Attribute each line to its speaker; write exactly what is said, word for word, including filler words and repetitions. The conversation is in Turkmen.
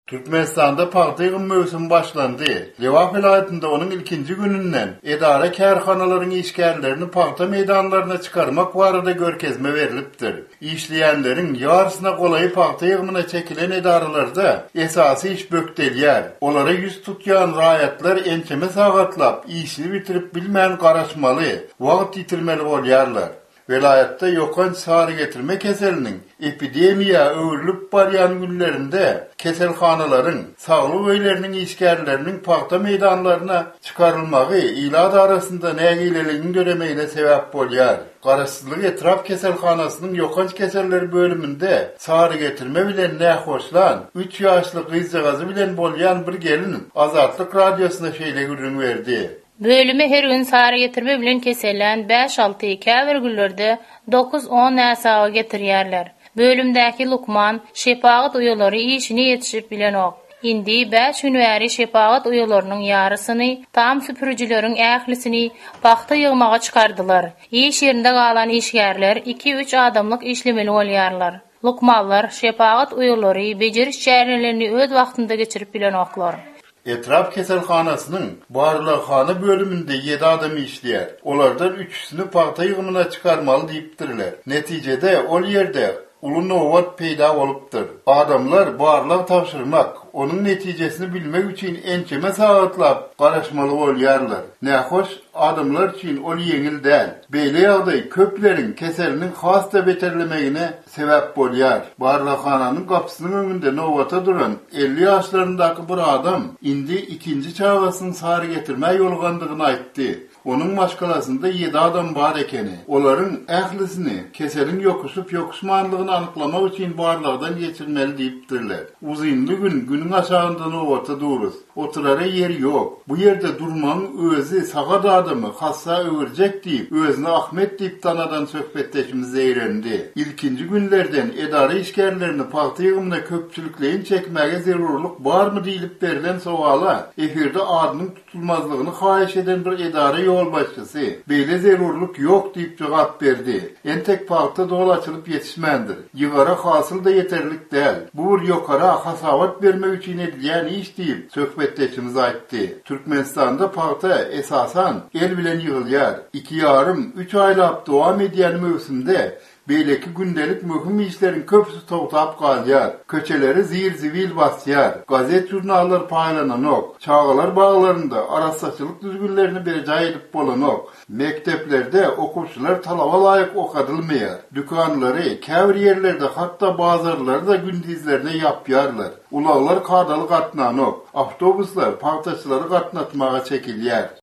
Speaker 1: Türkmenistan'da paxta yığım mövsümü başlandı. Lewap vilayetinde onun ikinci gününden edara kärhanaların işgärlerini paxta meydanlarına çıkarmak barada görkezme verilipdir. İşleyenlerin yarısına kolayı paxta yığımına çekilen edaralarda esası iş bökdelýär. Olara yüz tutýan raýatlar ençeme sagatlap, işini bitirip bilmeyen garaşmaly, wagt yitirmeli bolýarlar. Velayette yokan sarı getirme keselinin epidemiya öwürlüp baryan günlerinde keselhanaların, sağlık öýlerinin işgärlerinin paxta meydanlarına çıkarılmagy ilad arasında nägileliğini göremeýine sebäp bolýar. Garaşsyzlyk etraf keselhanasının yokanç keselleri bölümünde sarı getirme bilen nähoşlan üç ýaşly gyzjagazy bilen bolýan bir gelin Azatlyk radiosuna şeýle gürrüň berdi.
Speaker 2: Bölümü her gün sarı getirme bilen keselen beş altı käbir günlerde dokuz on näsaga getirýärler. Bölümdäki Lukman şepagat uýalary işini ýetişip bilen ok. Indi beş gün bäri şepagat uýalarynyň ýarysyny, tam süpürjüleriň ählisini paxta ýygmaga çykardylar. İş ýerinde galan işgärler iki üç adamlyk işlemeli bolýarlar. Lukmanlar şepagat uýalary bejeriş çärelerini öz wagtynda geçirip bilen oklar.
Speaker 1: Etraf keselhanasının barlıkhana bölümünde yedi adam işleyer. Olardan üçüsünü paxta yığımına çıkarmalı deyipdirler. Neticede ol yerde ulu nowat peýda bolupdyr. Adamlar barlyk tapşyrmak, onun netijesini bilmek üçin ençeme sagatlap garaşmaly bolýarlar. Nähoş adamlar üçin ol ýeňil däl. Beýle ýagdaý köpleriň keselinin hasta beterlemegine sebäp bolýar. Barlykhanyň gapysynyň öňünde nowata duran elli ýaşlaryndaky bir adam indi ikinji çağasyny sary getirmäge ýolgandygyny aýtdy. Onun maşgalasında yedi adam bar ekeni. Olaryň ählisini keselin yokuşup yokuşmanlygyny anyklamak üçin barlardan geçirmeli diýipdirler. Uzynly gün günüň aşagyndan owata duruz. Oturara yer ýok. Bu yerde durmaň özü sagat adamy hassa öwürjek diýip özüne Ahmet diýip tanadan söhbetleşimiz eýrendi. İlkinji günlerden edara işgärlerini paxta ýygymyna köpçülikleýin çekmäge zerurlyk barmy diýilip berilen sowala efirde adynyň tutulmazlygyny haýyş eden bir edara ýol başçysy beýle zerurlyk ýok diýip jogap berdi. Entek paxta dol açylyp ýetişmändir. Ýygara hasyl da ýeterlik däl. Bu bir ýokara hasawat bermek üçin edilýän iş diýip söhbetleşimiz aýtdy. Türkmenistanda paxta esasan el bilen ýygylýar. iki ýarym üç aýlap dowam edýän mövsümde beýleki gündelik möhüm işlerin köpüsi togtap galýar. Köçeleri zir zivil basýar. Gazet jurnallar paýlananok. Çağalar baglarynda arasaçylyk düzgünlerini berjay edip bolanok. Mekteplerde okuşçular talaba laýyk okadylmaýar. Dükanlary, käbir ýerlerde hatda bazarlarda gündizlerine ýapýarlar. Ulaglar kadaly gatnanok. Awtobuslar paxtaçylary gatnatmaga çekilýär.